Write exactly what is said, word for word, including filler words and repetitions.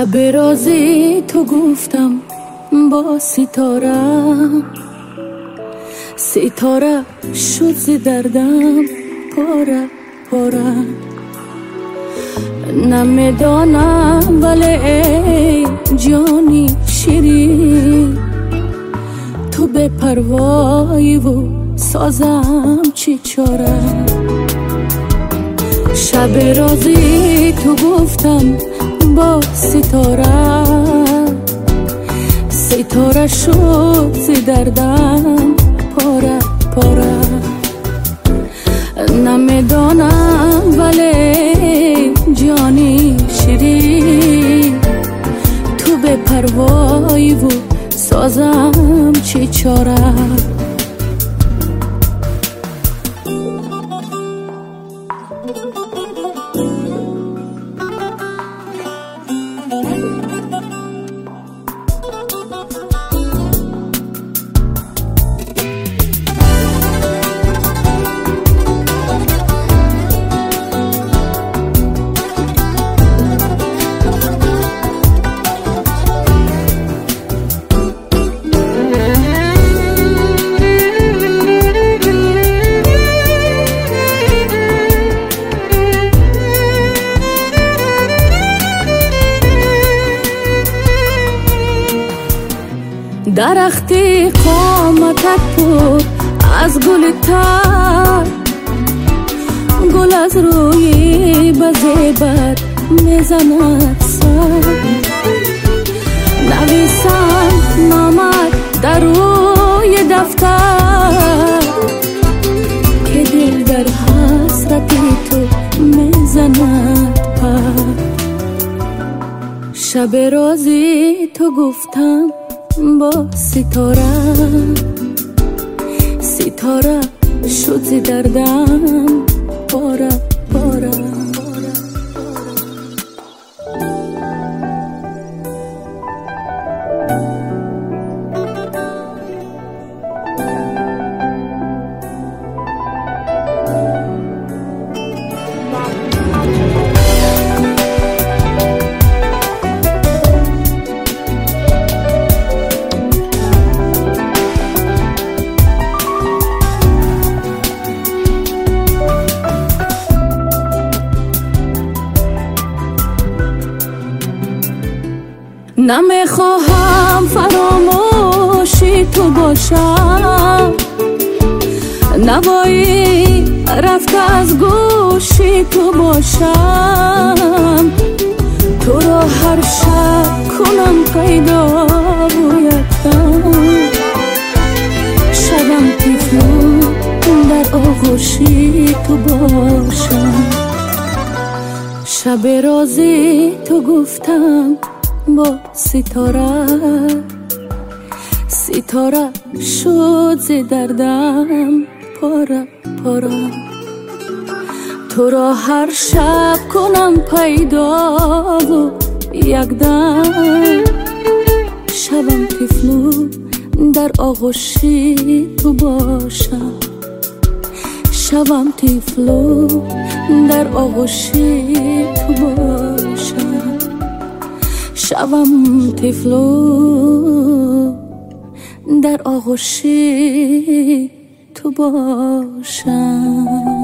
شب رازی تو گفتم با ستاره، ستاره شد ز دردم پاره پاره. نمیدانم ولی ای جانی شیرین، تو به پروایی و سازم چی چاره. شب رازی تو گفتم با ستاره، ستاره شد ز دردم پاره پاره. نمیدانم ولی جانی شیرین، تو به پروایی و سازم چی چاره. درختی قامتت بود از گل تر، گل از روی بزیبت میزند سر. نویسم نامت در روی دفتر، که دل در حسرتی تو میزند پر. شب رازی تو گفتم با ستاره، ستاره شد ز دردم پاره پاره. نمیخواهم فراموشی تو باشم، نوایی رفته از گوشی تو باشم. تو را هر شب کنم پیدا و یکدم، شبم تیفو در آغوشی تو باشم. شب رازی تو گفتم با ستاره، ستاره شد ز دردم پاره پاره. تو را هر شب کنم پیدا و یکدم، شبم تفلو در آغوشی تو باشم. شبم تفلو در آغوشی تو باشم. شبم تفلو در آغوشی تو باشم.